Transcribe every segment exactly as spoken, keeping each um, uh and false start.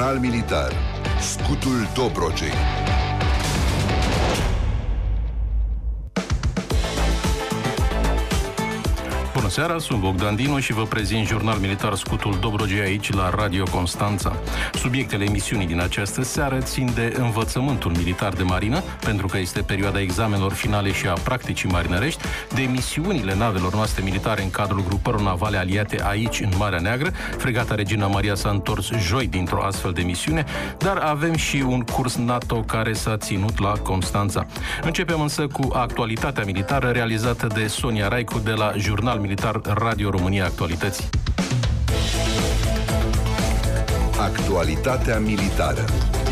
Jurnal militar. Scutul Dobrogei. Bună seara, sunt Bogdan Dinu și vă prezint Jurnal Militar Scutul Dobrogei aici la Radio Constanța. Subiectele emisiunii din această seară țin de învățământul militar de marină, pentru că este perioada examenelor finale și a practicii marinărești, de misiunile navelor noastre militare în cadrul grupărilor navale aliate aici în Marea Neagră. Fregata Regina Maria s-a întors joi dintr-o astfel de misiune, dar avem și un curs NATO care s-a ținut la Constanța. Începem însă cu actualitatea militară realizată de Sonia Raicu de la Jurnal Militar Radio România Actualități. Actualitatea militară.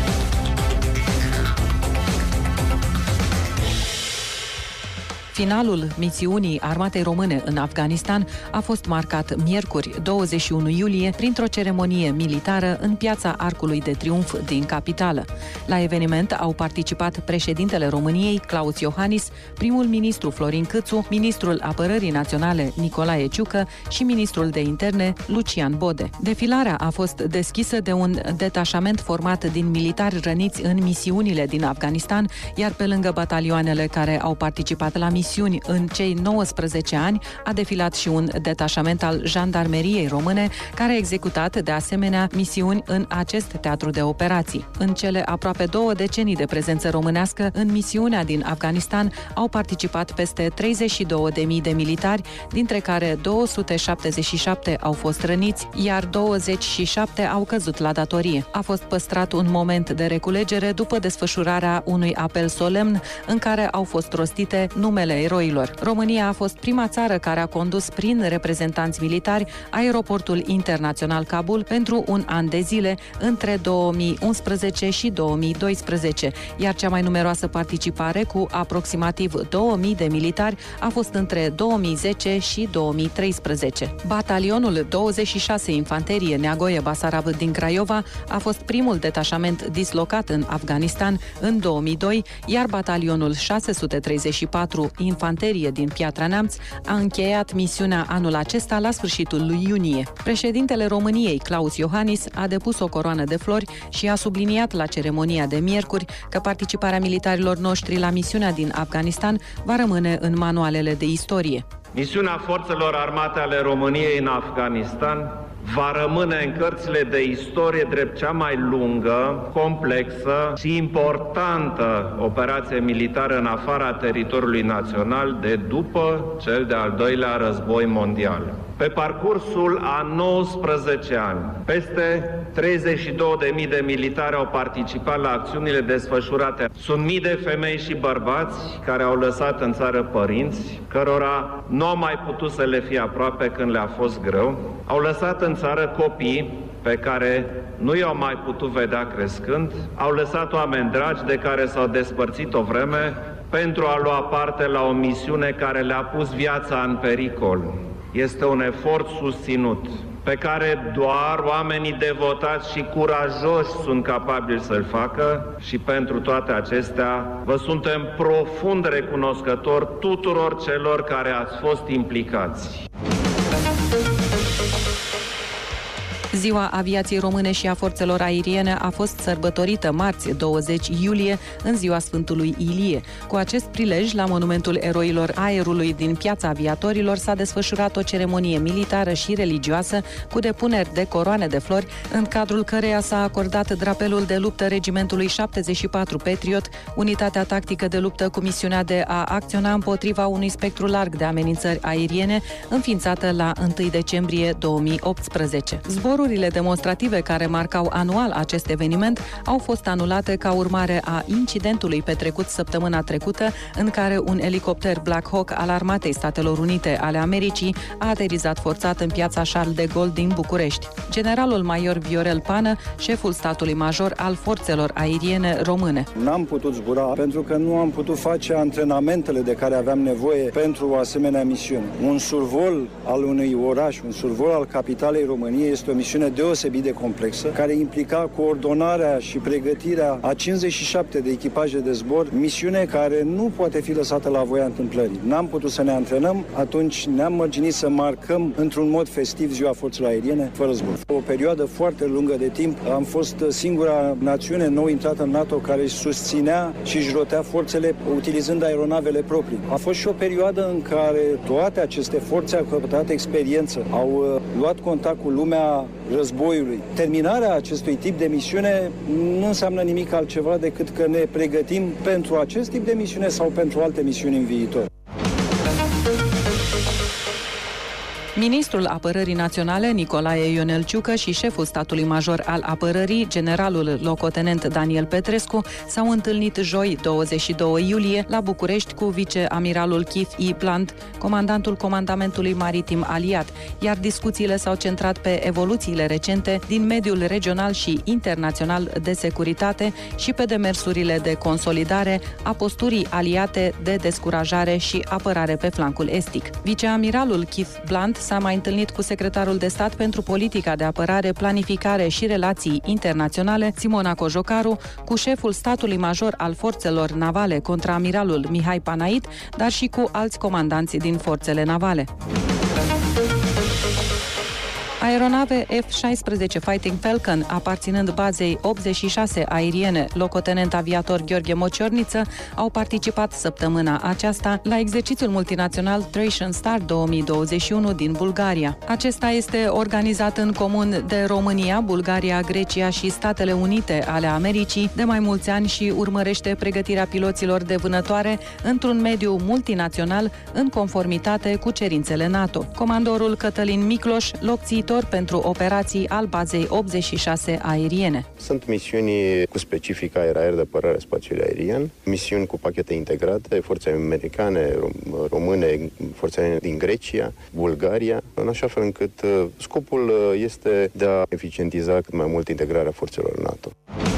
Finalul misiunii Armatei Române în Afganistan a fost marcat miercuri, douăzeci și unu iulie, printr-o ceremonie militară în piața Arcului de Triunf din capitală. La eveniment au participat președintele României, Klaus Iohannis, primul ministru Florin Câțu, ministrul Apărării Naționale Nicolae Ciucă și ministrul de Interne Lucian Bode. Defilarea a fost deschisă de un detașament format din militari răniți în misiunile din Afganistan, iar pe lângă batalioanele care au participat la misiuni în cei nouăsprezece ani, a defilat și un detașament al Jandarmeriei Române, care a executat de asemenea misiuni în acest teatru de operații. În cele aproape două decenii de prezență românească în misiunea din Afganistan au participat peste treizeci și două de mii de militari, dintre care două sute șaptezeci și șapte au fost răniți, iar douăzeci și șapte au căzut la datorie. A fost păstrat un moment de reculegere după desfășurarea unui apel solemn în care au fost rostite numele eroilor. România a fost prima țară care a condus prin reprezentanți militari aeroportul internațional Kabul pentru un an de zile între două mii unsprezece și două mii doisprezece, iar cea mai numeroasă participare, cu aproximativ două mii de militari, a fost între două mii zece și două mii treisprezece. Batalionul douăzeci și șase Infanterie Neagoie Basarab din Craiova a fost primul detașament dislocat în Afganistan în două mii doi, iar batalionul șase sute treizeci și patru Infanterie din Piatra Neamț a încheiat misiunea anul acesta la sfârșitul lui iunie. Președintele României, Klaus Iohannis, a depus o coroană de flori și a subliniat la ceremonia de miercuri că participarea militarilor noștri la misiunea din Afganistan va rămâne în manualele de istorie. Misiunea Forțelor Armate ale României în Afganistan va rămâne în cărțile de istorie drept cea mai lungă, complexă și importantă operație militară în afara teritoriului național de după cel de-al doilea război mondial. Pe parcursul a nouăsprezece ani, peste treizeci și două de mii de militari au participat la acțiunile desfășurate. Sunt mii de femei și bărbați care au lăsat în țară părinți, cărora nu au mai putut să le fie aproape când le-a fost greu. Au lăsat în țară copii pe care nu i-au mai putut vedea crescând. Au lăsat oameni dragi de care s-au despărțit o vreme pentru a lua parte la o misiune care le-a pus viața în pericol. Este un efort susținut, pe care doar oamenii devotați și curajoși sunt capabili să-l facă, și pentru toate acestea vă suntem profund recunoscători tuturor celor care ați fost implicați. Ziua Aviației Române și a Forțelor Aeriene a fost sărbătorită marți, douăzeci iulie, în ziua Sfântului Ilie. Cu acest prilej, la Monumentul Eroilor Aerului din Piața Aviatorilor s-a desfășurat o ceremonie militară și religioasă cu depuneri de coroane de flori, în cadrul căreia s-a acordat drapelul de luptă Regimentului șaptezeci și patru Patriot, unitatea tactică de luptă cu misiunea de a acționa împotriva unui spectru larg de amenințări aeriene, înființată la întâi decembrie două mii optsprezece. Zborurile demonstrative care marcau anual acest eveniment au fost anulate ca urmare a incidentului petrecut săptămâna trecută, în care un elicopter Black Hawk al Armatei Statelor Unite ale Americii a aterizat forțat în piața Charles de Gaulle din București. Generalul major Viorel Pană, șeful statului major al Forțelor Aeriene Române. N-am putut zbura pentru că nu am putut face antrenamentele de care aveam nevoie pentru o asemenea misiune. Un survol al unui oraș, un survol al capitalei României este o misiune misiune deosebit de complexă, care implica coordonarea și pregătirea a cincizeci și șapte de echipaje de zbor, misiune care nu poate fi lăsată la voia întâmplării. N-am putut să ne antrenăm, atunci ne-am mărginit să marcăm într-un mod festiv Ziua Forțelor Aeriene, fără zbor. O perioadă foarte lungă de timp am fost singura națiune nou intrată în NATO care își susținea și își rotea forțele utilizând aeronavele proprii. A fost și o perioadă în care toate aceste forțe au căpătat experiență, au luat contact cu lumea războiului. Terminarea acestui tip de misiune nu înseamnă nimic altceva decât că ne pregătim pentru acest tip de misiune sau pentru alte misiuni în viitor. Ministrul Apărării Naționale, Nicolae Ionel Ciucă, și șeful statului major al apărării, generalul locotenent Daniel Petrescu, s-au întâlnit joi, douăzeci și doi iulie, la București cu viceamiralul Keith E. Blunt, comandantul Comandamentului Maritim Aliat, iar discuțiile s-au centrat pe evoluțiile recente din mediul regional și internațional de securitate și pe demersurile de consolidare a posturii aliate de descurajare și apărare pe flancul estic. Viceamiralul Keith Blunt s-a mai întâlnit cu secretarul de stat pentru politica de apărare, planificare și relații internaționale, Simona Cojocaru, cu șeful statului major al forțelor navale, contraamiralul Mihai Panait, dar și cu alți comandanți din forțele navale. Aeronave F șaisprezece Fighting Falcon, aparținând bazei optzeci și șase aeriene, locotenent aviator Gheorghe Mociorniță, au participat săptămâna aceasta la exercițiul multinațional Thracian Star două mii douăzeci și unu din Bulgaria. Acesta este organizat în comun de România, Bulgaria, Grecia și Statele Unite ale Americii de mai mulți ani și urmărește pregătirea piloților de vânătoare într-un mediu multinațional în conformitate cu cerințele NATO. Comandorul Cătălin Micloș, locțitor pentru operații al bazei optzeci și șase aeriene. Sunt misiuni cu specific aer-aer de apărare spațiului aerian, misiuni cu pachete integrate, forțe americane, române, forțe aeriene din Grecia, Bulgaria, în așa fel încât scopul este de a eficientiza cât mai mult integrarea forțelor NATO.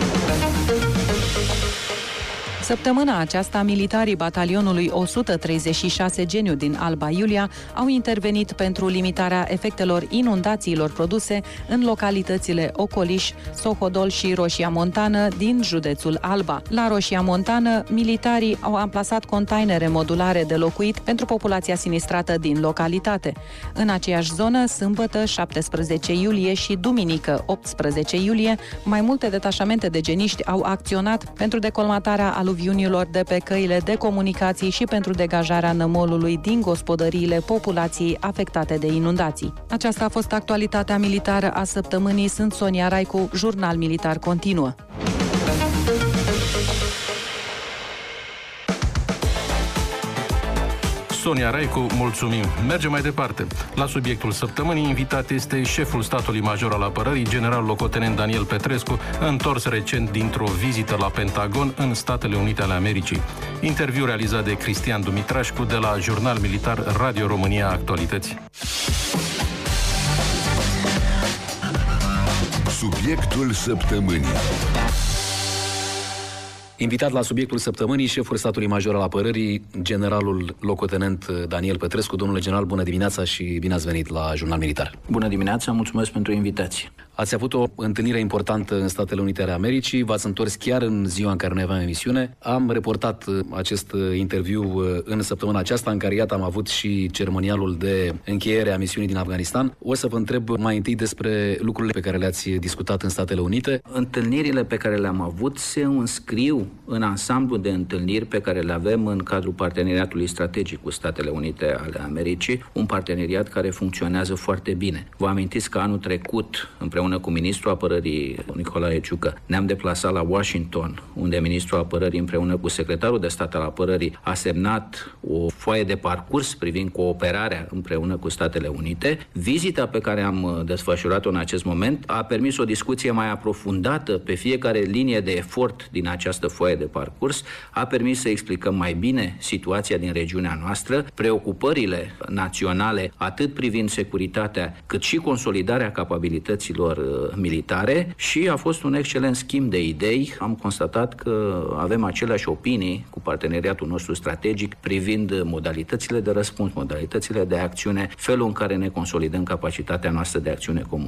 Săptămâna aceasta, militarii batalionului o sută treizeci și șase Geniu din Alba Iulia au intervenit pentru limitarea efectelor inundațiilor produse în localitățile Ocoliș, Sohodol și Roșia Montană din județul Alba. La Roșia Montană, militarii au amplasat containere modulare de locuit pentru populația sinistrată din localitate. În aceeași zonă, sâmbătă șaptesprezece iulie și duminică optsprezece iulie, mai multe detașamente de geniști au acționat pentru decolmatarea aluviunilor de pe căile de comunicații și pentru degajarea nămolului din gospodăriile populației afectate de inundații. Aceasta a fost actualitatea militară a săptămânii. Sunt Sonia Raicu, Jurnal Militar continuă. Sonia Raicu, mulțumim. Mergem mai departe. La subiectul săptămânii, invitat este șeful statului major al apărării, general locotenent Daniel Petrescu, întors recent dintr-o vizită la Pentagon în Statele Unite ale Americii. Interviu realizat de Cristian Dumitrașcu de la Jurnal Militar Radio România Actualități. Subiectul săptămânii. Invitat la subiectul săptămânii, șeful statului major al apărării, generalul locotenent Daniel Petrescu. Domnule general, bună dimineața și bine ați venit la Jurnal Militar. Bună dimineața, mulțumesc pentru invitație. Ați avut o întâlnire importantă în Statele Unite ale Americii, v-ați întors chiar în ziua în care noi aveam emisiune. Am reportat acest interviu în săptămâna aceasta, în care, iată, am avut și ceremonialul de încheiere a misiunii din Afganistan. O să vă întreb mai întâi despre lucrurile pe care le-ați discutat în Statele Unite. Întâlnirile pe care le-am avut se înscriu în ansamblu de întâlniri pe care le avem în cadrul parteneriatului strategic cu Statele Unite ale Americii, un parteneriat care funcționează foarte bine. Vă amintiți că anul trecut, împreună cu ministrul apărării Nicolae Ciucă, ne-am deplasat la Washington, unde ministrul apărării împreună cu secretarul de stat al apărării a semnat o foaie de parcurs privind cooperarea împreună cu Statele Unite. Vizita pe care am desfășurat-o în acest moment a permis o discuție mai aprofundată pe fiecare linie de efort din această foaie de parcurs, a permis să explicăm mai bine situația din regiunea noastră, preocupările naționale, atât privind securitatea, cât și consolidarea capabilităților militare, și a fost un excelent schimb de idei. Am constatat că avem aceleași opinii cu parteneriatul nostru strategic privind modalitățile de răspuns, modalitățile de acțiune, felul în care ne consolidăm capacitatea noastră de acțiune comună.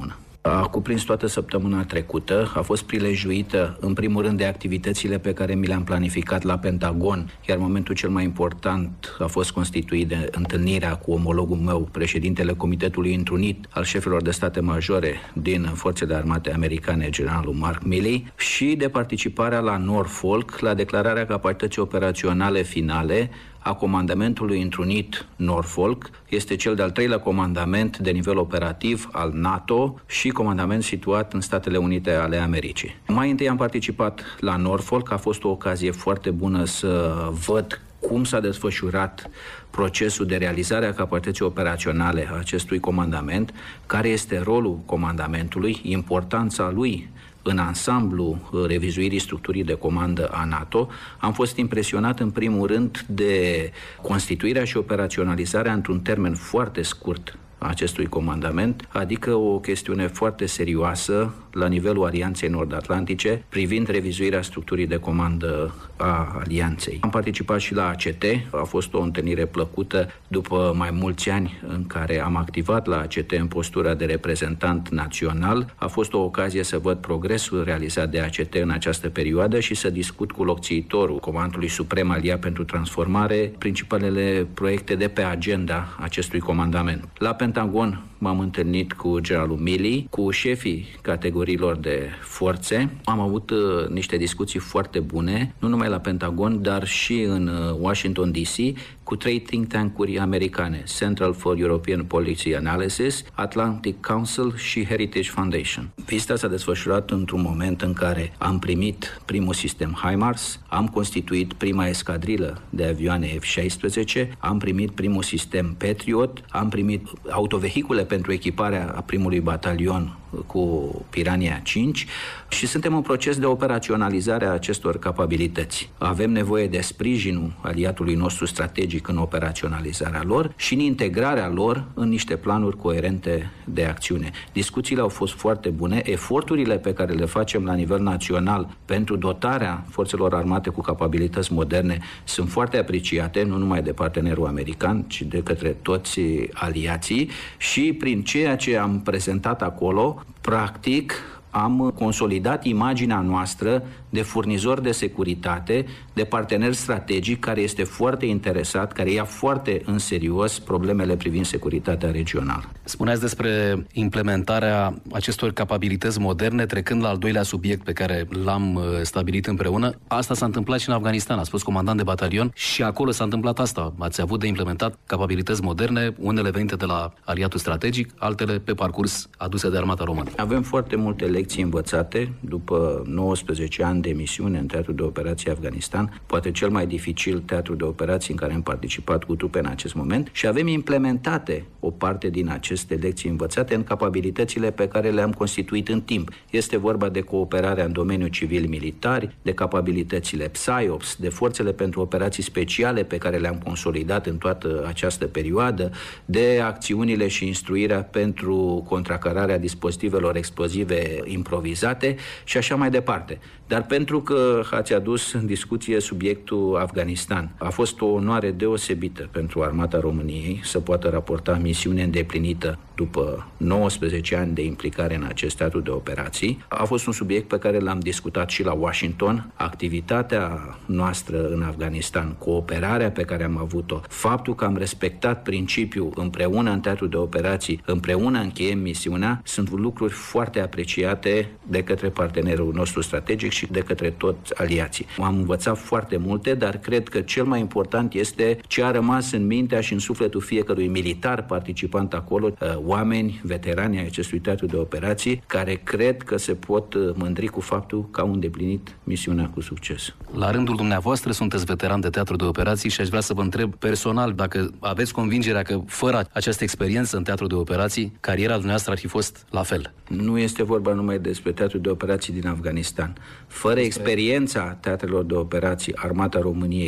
A cuprins toată săptămâna trecută, a fost prilejuită în primul rând de activitățile pe care mi le-am planificat la Pentagon, iar momentul cel mai important a fost constituit de întâlnirea cu omologul meu, președintele Comitetului Întrunit al șefilor de state majore din Forțele Armate Americane, generalul Mark Milley, și de participarea la Norfolk, la declararea capacității operaționale finale a comandamentului întrunit Norfolk. Este cel de-al treilea comandament de nivel operativ al NATO și comandament situat în Statele Unite ale Americii. Mai întâi am participat la Norfolk, a fost o ocazie foarte bună să văd cum s-a desfășurat procesul de realizare a capacității operaționale a acestui comandament, care este rolul comandamentului, importanța lui în ansamblu revizuirii structurii de comandă a NATO. Am fost impresionat în primul rând de constituirea și operaționalizarea într-un termen foarte scurt a acestui comandament, adică o chestiune foarte serioasă la nivelul Alianței Nord-Atlantice privind revizuirea structurii de comandă a Alianței. Am participat și la A C T, a fost o întâlnire plăcută după mai mulți ani în care am activat la A C T în postura de reprezentant național. A fost o ocazie să văd progresul realizat de A C T în această perioadă și să discut cu locțiitorul Comandului Suprem Aliat pentru Transformare principalele proiecte de pe agenda acestui comandament. La Pentagon m-am întâlnit cu generalul Milley, cu șefii categoriilor de forțe. Am avut uh, niște discuții foarte bune, nu numai la Pentagon, dar și în uh, Washington D C, cu trei think tank-uri americane, Central for European Policy Analysis, Atlantic Council și Heritage Foundation. Vizita s-a desfășurat într-un moment în care am primit primul sistem HIMARS, am constituit prima escadrilă de avioane F șaisprezece, am primit primul sistem Patriot, am primit autovehicule pentru echiparea a primului batalion cu Piranha cinci și suntem în proces de operaționalizare a acestor capabilități. Avem nevoie de sprijinul aliatului nostru strategic în operaționalizarea lor și în integrarea lor în niște planuri coerente de acțiune. Discuțiile au fost foarte bune, eforturile pe care le facem la nivel național pentru dotarea forțelor armate cu capabilități moderne sunt foarte apreciate, nu numai de partenerul american, ci de către toți aliații și prin ceea ce am prezentat acolo, practic, am consolidat imaginea noastră de furnizor de securitate, de partener strategic care este foarte interesat, care ia foarte în serios problemele privind securitatea regională. Spuneați despre implementarea acestor capabilități moderne, trecând la al doilea subiect pe care l-am stabilit împreună. Asta s-a întâmplat și în Afganistan, ați fost comandant de batalion și acolo s-a întâmplat asta. Ați avut de implementat capabilități moderne, unele venite de la aliatul strategic, altele pe parcurs aduse de armata română. Avem foarte multe lecții învățate după nouăsprezece ani de misiune în teatrul de operații Afganistan, poate cel mai dificil teatru de operații în care am participat cu trupe în acest moment, și avem implementate o parte din aceste lecții învățate în capabilitățile pe care le-am constituit în timp. Este vorba de cooperarea în domeniul civil-militar, de capabilitățile PSYOPS, de forțele pentru operații speciale pe care le-am consolidat în toată această perioadă, de acțiunile și instruirea pentru contracararea dispozitivelor explozive improvizate și așa mai departe. Dar pentru că ați adus în discuție subiectul Afganistan, a fost o onoare deosebită pentru Armata României să poată raporta misiune îndeplinită după nouăsprezece ani de implicare în acest teatru de operații. A fost un subiect pe care l-am discutat și la Washington. Activitatea noastră în Afganistan, cooperarea pe care am avut-o, faptul că am respectat principiul împreună în teatru de operații, împreună încheiem misiunea, sunt lucruri foarte apreciate de către partenerul nostru strategic și de către toți aliații. Am învățat foarte multe, dar cred că cel mai important este ce a rămas în mintea și în sufletul fiecărui militar participant acolo, oameni, veterani ai acestui teatru de operații, care cred că se pot mândri cu faptul că au îndeplinit misiunea cu succes. La rândul dumneavoastră sunteți veteran de teatru de operații și aș vrea să vă întreb personal dacă aveți convingerea că fără această experiență în teatru de operații, cariera dumneavoastră ar fi fost la fel. Nu este vorba numai despre teatru de operații din Afganistan. Fără experiența teatrelor de operații, Armata României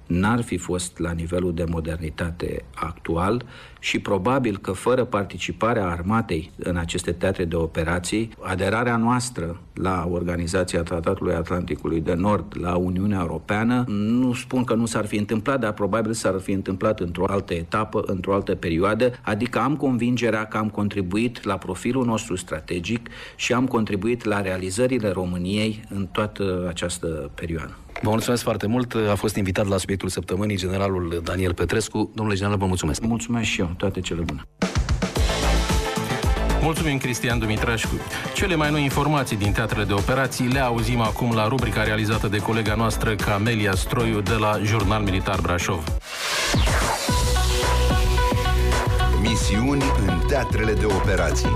n-ar fi fost la nivelul de modernitate actual și probabil că fără participarea armatei în aceste teatre de operații, aderarea noastră la Organizația Tratatului Atlanticului de Nord, la Uniunea Europeană, nu spun că nu s-ar fi întâmplat, dar probabil s-ar fi întâmplat într-o altă etapă, într-o altă perioadă, adică am convingerea că am contribuit la profilul nostru strategic și am contribuit la realizările României în toată această perioadă. Vă mulțumesc foarte mult. A fost invitat la subiectul săptămânii generalul Daniel Petrescu. Domnule general, vă mulțumesc. Mulțumesc și eu. Toate cele bune. Mulțumim, Cristian Dumitrașcu. Cele mai noi informații din teatrele de operații le auzim acum la rubrica realizată de colega noastră Camelia Stroiu de la Jurnal Militar Brașov. Misiuni în teatrele de operații.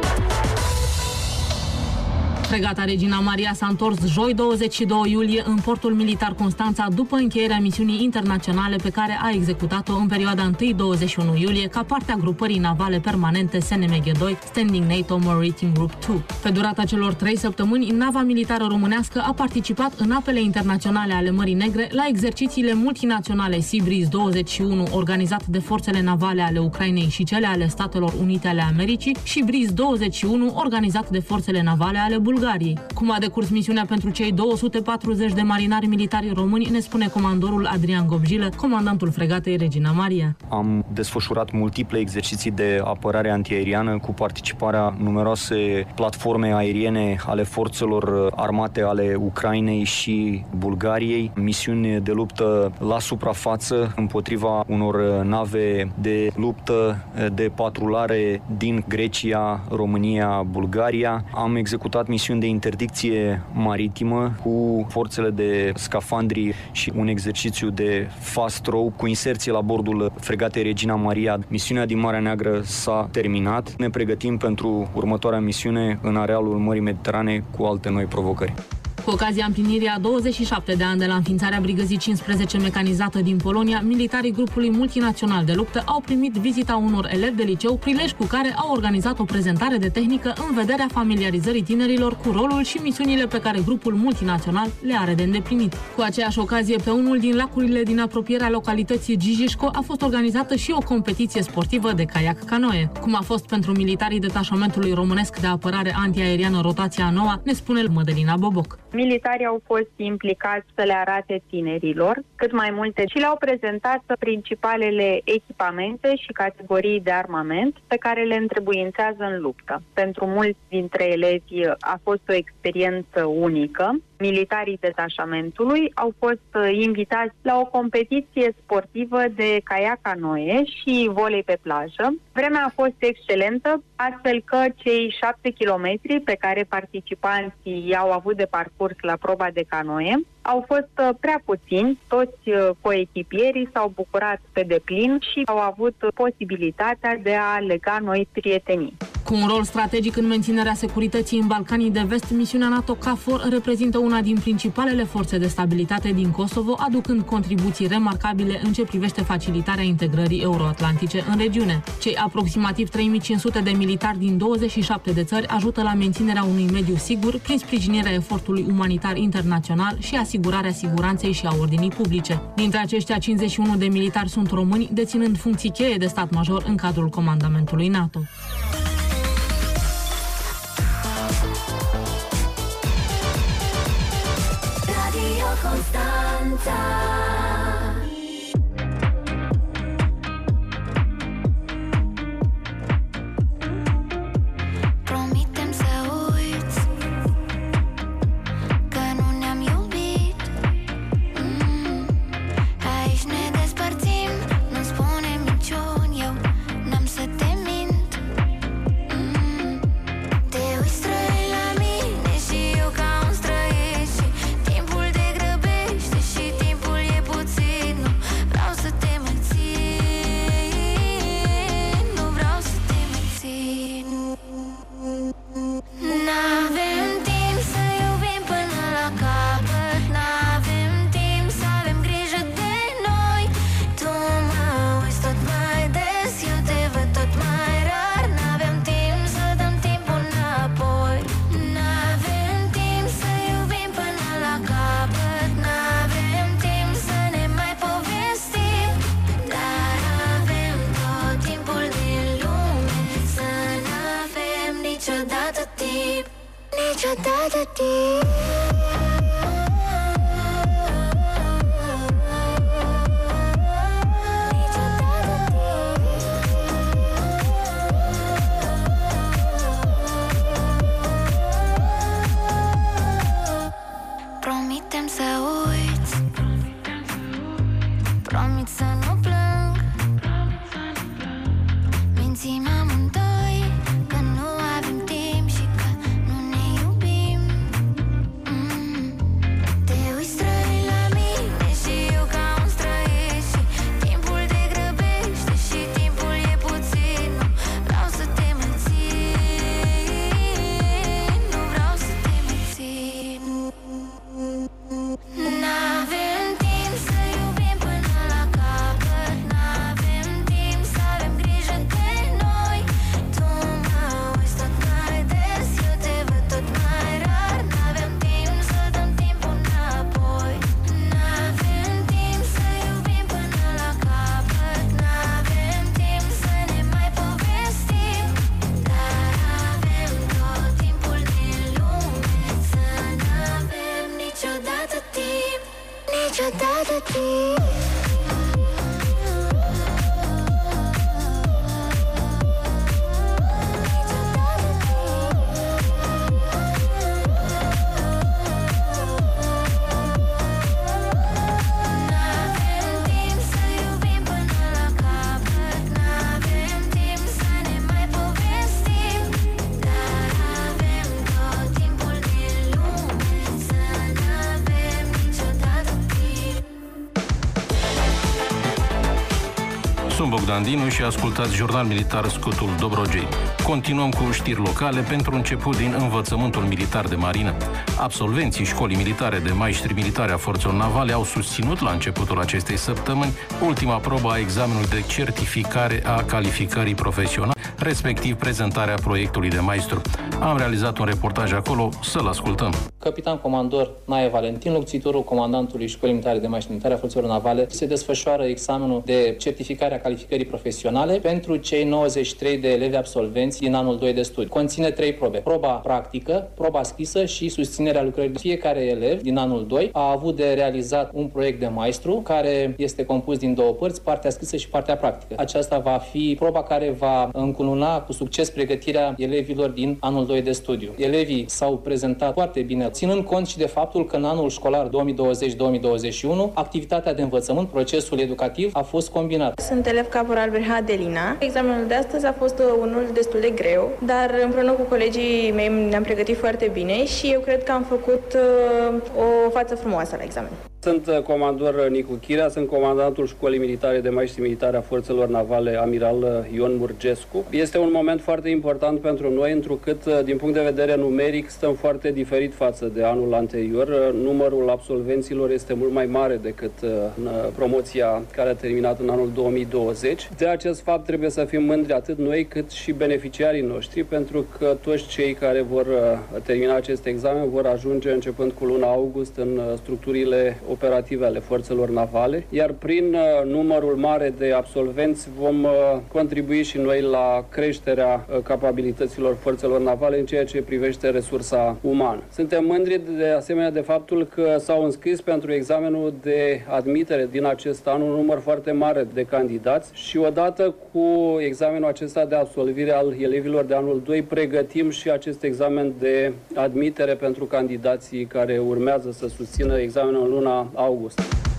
Fregata Regina Maria s-a întors joi douăzeci și doi iulie în portul militar Constanța după încheierea misiunii internaționale pe care a executat-o în perioada unu douăzeci și unu iulie ca parte a grupării navale permanente S N M G doi, Standing NATO Maritime Group doi. Pe durata celor trei săptămâni, nava militară românească a participat în apele internaționale ale Mării Negre la exercițiile multinaționale Sea Breeze douăzeci și unu organizat de forțele navale ale Ucrainei și cele ale Statelor Unite ale Americii și Breeze douăzeci și unu organizat de forțele navale ale Bulgariei. Cum a decurs misiunea pentru cei două sute patruzeci de marinari militari români, ne spune comandorul Adrian Gobjilă, comandantul fregatei Regina Maria. Am desfășurat multiple exerciții de apărare antiaeriană cu participarea numeroase platforme aeriene ale forțelor armate ale Ucrainei și Bulgariei, misiuni de luptă la suprafață împotriva unor nave de luptă, de patrulare din Grecia, România, Bulgaria. Am executat misiuni de interdicție maritimă cu forțele de scafandri și un exercițiu de fast row cu inserție la bordul fregatei Regina Maria. Misiunea din Marea Neagră s-a terminat. Ne pregătim pentru următoarea misiune în arealul Mării Mediterane cu alte noi provocări. Cu ocazia împlinirii a douăzeci și șapte de ani de la înființarea Brigăzii cincisprezece mecanizată din Polonia, militarii grupului multinațional de luptă au primit vizita unor elevi de liceu, prilej cu care au organizat o prezentare de tehnică în vederea familiarizării tinerilor cu rolul și misiunile pe care grupul multinațional le are de îndeplinit. Cu aceeași ocazie, pe unul din lacurile din apropierea localității Gijișco a fost organizată și o competiție sportivă de caiac canoe. Cum a fost pentru militarii detașamentului românesc de apărare antiaeriană Rotația a noua, ne spune Mădălina Boboc. Militarii au fost implicați să le arate tinerilor cât mai multe și le-au prezentat principalele echipamente și categorii de armament pe care le întrebuințează în luptă. Pentru mulți dintre elevi a fost o experiență unică. Militarii detașamentului au fost invitați la o competiție sportivă de caiac canoe și volei pe plajă. Vremea a fost excelentă, astfel că cei șapte kilometri pe care participanții i-au avut de parcurs la proba de canoe au fost prea puțini, toți coechipierii s-au bucurat pe deplin și au avut posibilitatea de a lega noi prietenii. Cu un rol strategic în menținerea securității în Balcanii de Vest, misiunea NATO KFOR reprezintă una din principalele forțe de stabilitate din Kosovo, aducând contribuții remarcabile în ce privește facilitarea integrării euroatlantice în regiune. Cei aproximativ trei mii cinci sute de militari din douăzeci și șapte de țări ajută la menținerea unui mediu sigur prin sprijinirea efortului umanitar internațional și asigurarea siguranței și a ordinii publice. Dintre aceștia, cincizeci și unu de militari sunt români, deținând funcții cheie de stat major în cadrul comandamentului NATO. Constanța. Promitem să uiți că nu ne-am iubit. mm. Aici ne despărțim, nu spunem niciun, eu n-am să te mint. mm. Te uiți străin la mine și eu ca un străin și timpul de niciodată timp, niciodată timp. Promitem să uiți, promit să nu plâng, mințim amândoi că nu avem timp și că nu ne iubim. mm. Te uiți străin la mine și eu ca un străin și timpul te grăbește și timpul e puțin. Nu vreau să te mențin, nu vreau să te mențin. N-avem timp să iubim până la capăt, n-avem timp să avem grijă de noi. Tu mă uiți tot mai des, eu te văd tot mai rar. N-avem timp să dăm timpul înapoi. N-avem timp să iubim până la capăt, n-avem timp să ne mai povestim. Dar avem tot timpul din lume, să n-avem niciodată timp, niciodată timp. N-avem timp să iubim până la capăt, n-avem timp să ne mai povestim. Dar avem tot timpul din lume, să n-avem niciodată timp. Sunt Bogdan Dinu și ascultați Jurnal Militar Scutul Dobrogei. Continuăm cu știri locale pentru început din învățământul militar de marină. Absolvenții școlii militare de maestri militare a forțelor navale au susținut la începutul acestei săptămâni ultima probă a examenului de certificare a calificării profesionale, respectiv prezentarea proiectului de maestru. Am realizat un reportaj acolo, să-l ascultăm. Capitan comandor Nae Valentin, locțitorul comandantului Școlii Militare de Maestri Militare a Forțelor Navale, se desfășoară examenul de certificare a calificării profesionale pentru cei nouăzeci și trei de elevi absolvenți din anul doi de studii. Conține trei probe: proba practică, proba scrisă și susținerea lucrării. Fiecare elev din anul doi a avut de realizat un proiect de maestru care este compus din două părți, partea scrisă și partea practică. Aceasta va fi proba care va încununa cu succes pregătirea elevilor din anul doi de studiu. Elevii s-au prezentat foarte bine, ținând cont și de faptul că în anul școlar două mii douăzeci două mii douăzeci și unu activitatea de învățământ, procesul educativ a fost combinat. Sunt elev caporal Berha Adelina. Examenul de astăzi a fost unul destul de greu, dar împreună cu colegii mei ne-am pregătit foarte bine și eu cred că am făcut uh, o față frumoasă la examen. Sunt comandor Nicu Chirea, sunt comandantul Școlii Militare de Maestri Militare a Forțelor Navale, amiral Ion Murgescu. Este un moment foarte important pentru noi, întrucât, din punct de vedere numeric, stăm foarte diferit față de anul anterior. Numărul absolvenților este mult mai mare decât în promoția care a terminat în anul două mii douăzeci. De acest fapt trebuie să fim mândri atât noi cât și beneficiarii noștri, pentru că toți cei care vor termina acest examen vor ajunge începând cu luna august în structurile operative ale forțelor navale, iar prin uh, numărul mare de absolvenți vom uh, contribui și noi la creșterea uh, capabilităților forțelor navale în ceea ce privește resursa umană. Suntem mândri de asemenea de faptul că s-au înscris pentru examenul de admitere din acest an un număr foarte mare de candidați și odată cu examenul acesta de absolvire al elevilor de anul doi pregătim și acest examen de admitere pentru candidații care urmează să susțină examenul în luna august.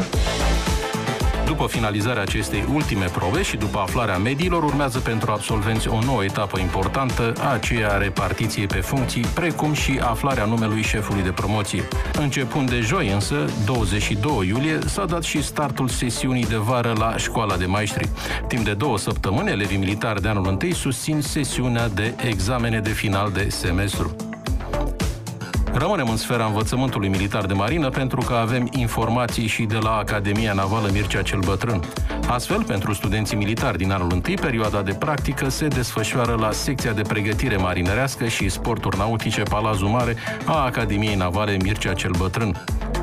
După finalizarea acestei ultime probe și după aflarea mediilor, urmează pentru absolvenți o nouă etapă importantă, aceea a repartiției pe funcții, precum și aflarea numelui șefului de promoție. Începând de joi însă, douăzeci și doi iulie, s-a dat și startul sesiunii de vară la Școala de Maestri. Timp de două săptămâni, elevii militari de anul întâi susțin sesiunea de examene de final de semestru. Rămânem în sfera învățământului militar de marină pentru că avem informații și de la Academia Navală Mircea cel Bătrân. Astfel, pentru studenții militari din anul întâi, perioada de practică se desfășoară la secția de pregătire marinărească și sporturi nautice Palazul Mare a Academiei Navale Mircea cel Bătrân.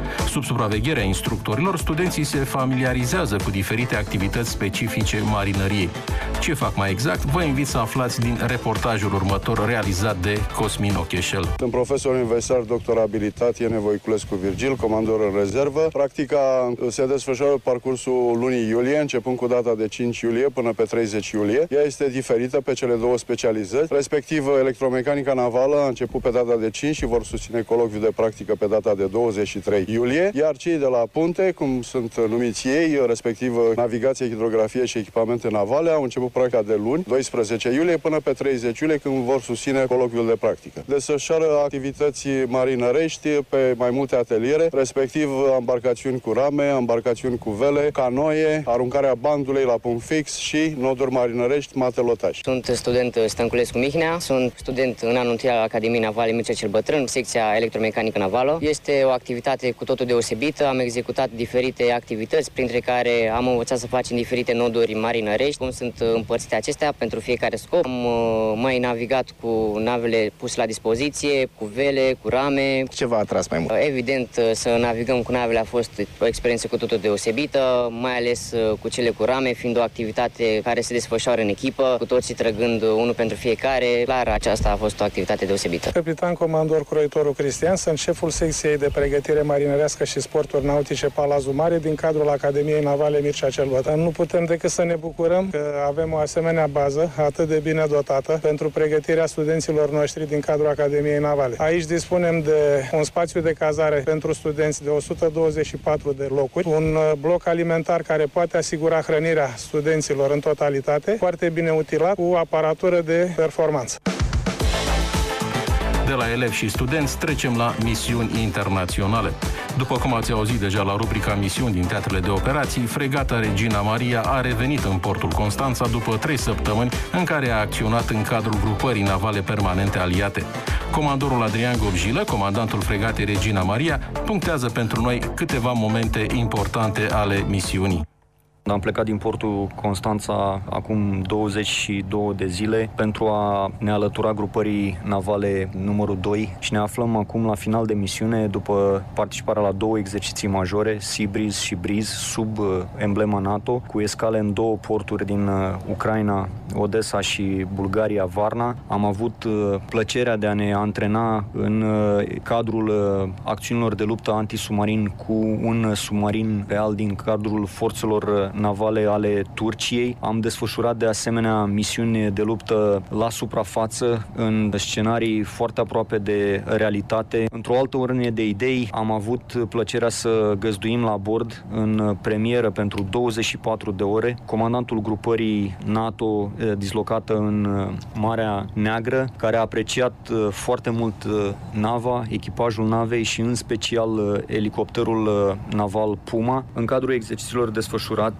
Sub supravegherea instructorilor, studenții se familiarizează cu diferite activități specifice marinăriei. Ce fac mai exact? Vă invit să aflați din reportajul următor realizat de Cosmin Ocheșel. Sunt profesor universitar doctor abilitat Iene Voiculescu Virgil, comandor în rezervă. Practica se desfășoară pe parcursul lunii iulie, începând cu data de cinci iulie până pe treizeci iulie. Ea este diferită pe cele două specializări, respectiv electromecanica navală a început pe data de cinci și vor susține colocviul de practică pe data de douăzeci și trei iulie, iar cei de la punte, cum sunt numiți ei, respectiv navigație, hidrografie și echipamente navale, au început practica de luni, doisprezece iulie, până pe treizeci iulie, când vor susține colocviul de practică. Desfășoară activități marinărești pe mai multe ateliere, respectiv embarcațiuni cu rame, embarcațiuni cu vele, canoe, aruncarea bandulei la punct fix și noduri marinărești, matelotaj. Sunt student Stănculescu Mihnea, sunt student în anul întâi al Academiei Navale Mircea cel Bătrân, secția electromecanică navală. Este o activitate cu totul deosebită, am executat diferite activități, printre care am învățat să facem diferite noduri marinărești, cum sunt împărțite acestea pentru fiecare scop. Am mai navigat cu navele puse la dispoziție, cu vele, cu rame. Ce v-a atras mai mult? Evident, să navigăm cu navele a fost o experiență cu totul deosebită, mai ales cu cele cu rame, fiind o activitate care se desfășoară în echipă, cu toții trăgând unul pentru fiecare. Clar, aceasta a fost o activitate deosebită. Capitan comandor Croitoru Cristian, sunt șeful secției de pregătire marinărească și sporturi nautice Palazul Mare din cadrul Academiei Navale Mircea cel Bătrân. Nu putem decât să ne bucurăm că avem o asemenea bază atât de bine dotată pentru pregătirea studenților noștri din cadrul Academiei Navale. Aici dispunem de un spațiu de cazare pentru studenți de o sută douăzeci și patru de locuri, un bloc alimentar care poate asigura hrănirea studenților în totalitate, foarte bine utilat, cu aparatură de performanță. De la elevi și studenți trecem la misiuni internaționale. După cum ați auzit deja la rubrica misiuni din teatrele de operații, fregata Regina Maria a revenit în portul Constanța după trei săptămâni în care a acționat în cadrul grupării navale permanente aliate. Comandorul Adrian Gobjilă, comandantul fregatei Regina Maria, punctează pentru noi câteva momente importante ale misiunii. Am plecat din portul Constanța acum douăzeci și două de zile pentru a ne alătura grupării navale numărul doi și ne aflăm acum la final de misiune după participarea la două exerciții majore, Sea Breeze și Breeze, sub emblema NATO, cu escale în două porturi din Ucraina, Odessa și Bulgaria, Varna. Am avut plăcerea de a ne antrena în cadrul acțiunilor de luptă antisubmarin cu un submarin real din cadrul forțelor navale ale Turciei. Am desfășurat de asemenea misiuni de luptă la suprafață în scenarii foarte aproape de realitate. Într-o altă ordine de idei, am avut plăcerea să găzduim la bord în premieră pentru douăzeci și patru de ore comandantul grupării NATO dislocată în Marea Neagră, care a apreciat foarte mult nava, echipajul navei și în special elicopterul naval Puma. În cadrul exercițiilor desfășurate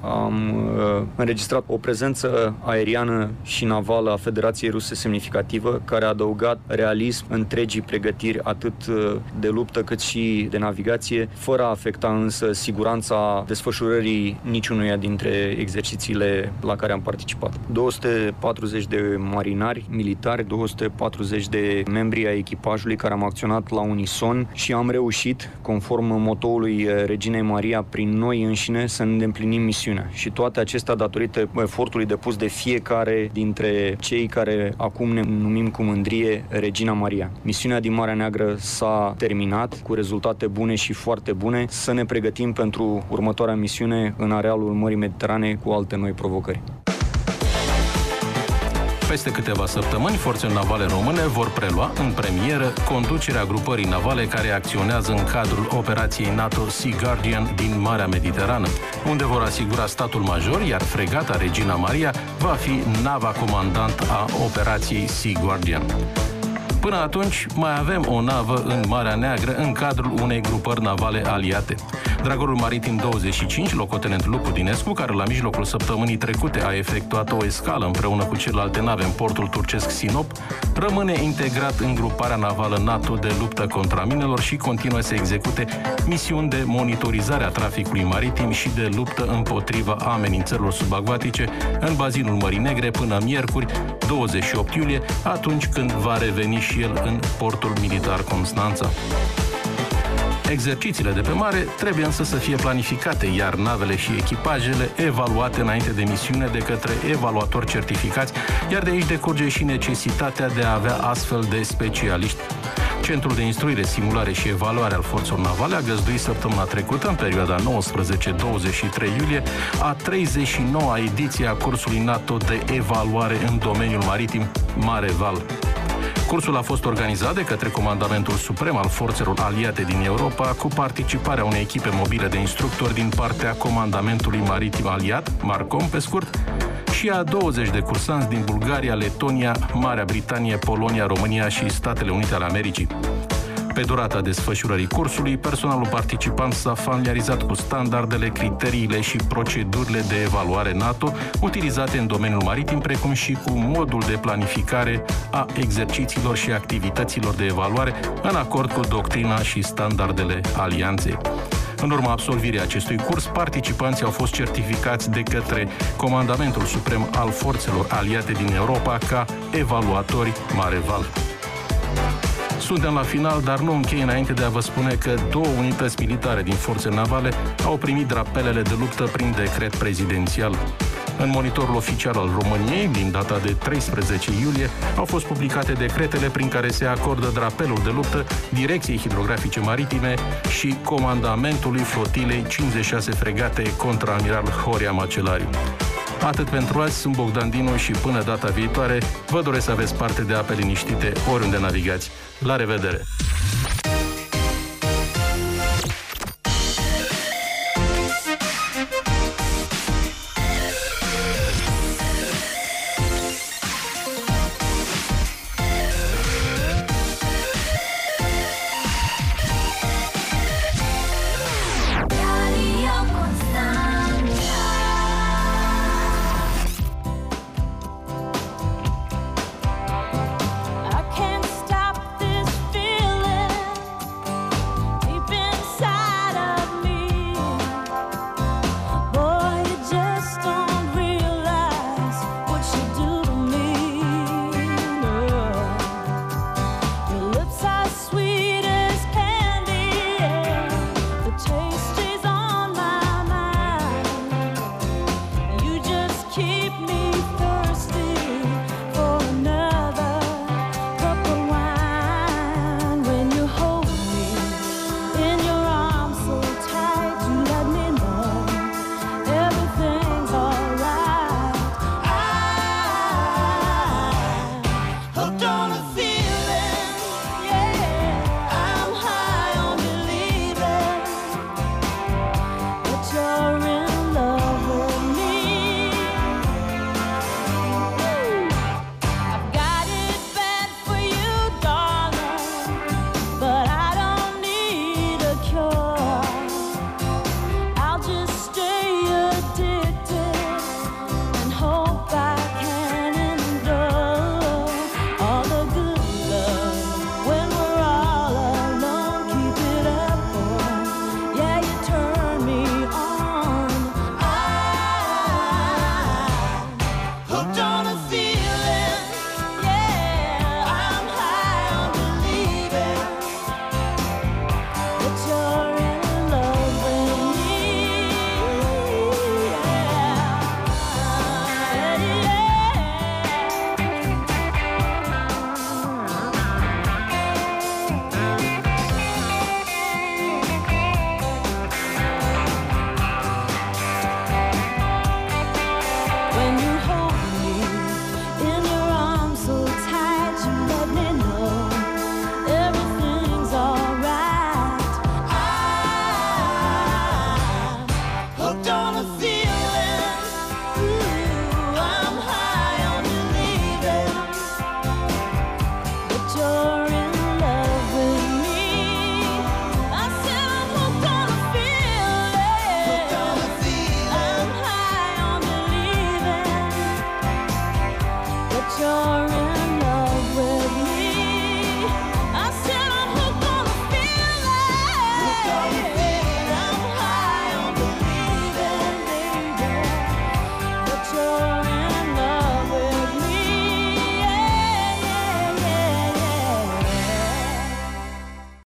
am uh, înregistrat o prezență aeriană și navală a Federației Ruse semnificativă, care a adăugat realism întregii pregătiri atât de luptă cât și de navigație, fără a afecta însă siguranța desfășurării niciunuia dintre exercițiile la care am participat. două sute patruzeci de marinari militari, două sute patruzeci de membri ai echipajului care am acționat la unison și am reușit, conform motoului Reginei Maria, prin noi înșine să ne îndeplinim misiunea. Și toate acestea datorită efortului depus de fiecare dintre cei care acum ne numim cu mândrie Regina Maria. Misiunea din Marea Neagră s-a terminat cu rezultate bune și foarte bune. Să ne pregătim pentru următoarea misiune în arealul Mării Mediterane cu alte noi provocări. Peste câteva săptămâni, forțele navale române vor prelua în premieră conducerea grupării navale care acționează în cadrul operației NATO Sea Guardian din Marea Mediterană, unde vor asigura statul major, iar fregata Regina Maria va fi nava comandant a operației Sea Guardian. Până atunci, mai avem o navă în Marea Neagră în cadrul unei grupări navale aliate. Dragorul Maritim douăzeci și cinci, locotenent Lupu Dinescu, care la mijlocul săptămânii trecute a efectuat o escală împreună cu celelalte nave în portul turcesc Sinop, rămâne integrat în gruparea navală NATO de luptă contra minelor și continuă să execute misiuni de monitorizare a traficului maritim și de luptă împotriva amenințărilor subacvatice în bazinul Mării Negre până miercuri, douăzeci și opt iulie, atunci când va reveni și el în portul militar Constanța. Exercițiile de pe mare trebuie însă să fie planificate, iar navele și echipajele evaluate înainte de misiune de către evaluatori certificați, iar de aici decurge și necesitatea de a avea astfel de specialiști. Centrul de Instruire, Simulare și Evaluare al Forțelor Navale a găzduit săptămâna trecută, în perioada nouăsprezece douăzeci și trei iulie, a treizeci și noua ediție a cursului NATO de evaluare în domeniul maritim Mare Val. Cursul a fost organizat de către Comandamentul Suprem al Forțelor Aliate din Europa, cu participarea unei echipe mobile de instructori din partea Comandamentului Maritim Aliat, MARCOM pe scurt, și a douăzeci de cursanți din Bulgaria, Letonia, Marea Britanie, Polonia, România și Statele Unite ale Americii. Pe durata desfășurării cursului, personalul participant s-a familiarizat cu standardele, criteriile și procedurile de evaluare NATO utilizate în domeniul maritim, precum și cu modul de planificare a exercițiilor și activităților de evaluare în acord cu doctrina și standardele alianței. În urma absolvirii acestui curs, participanții au fost certificați de către Comandamentul Suprem al Forțelor Aliate din Europa ca evaluatori Mare Val. Suntem la final, dar nu închei înainte de a vă spune că două unități militare din forțe navale au primit drapelele de luptă prin decret prezidențial. În monitorul oficial al României, din data de treisprezece iulie, au fost publicate decretele prin care se acordă drapelul de luptă Direcției Hidrografice Maritime și Comandamentului Flotilei cincizeci și șase Fregate Contraamiral Horia Macelariu. Atât pentru azi, sunt Bogdan Dinu și până data viitoare vă doresc să aveți parte de ape liniștite oriunde navigați. La revedere!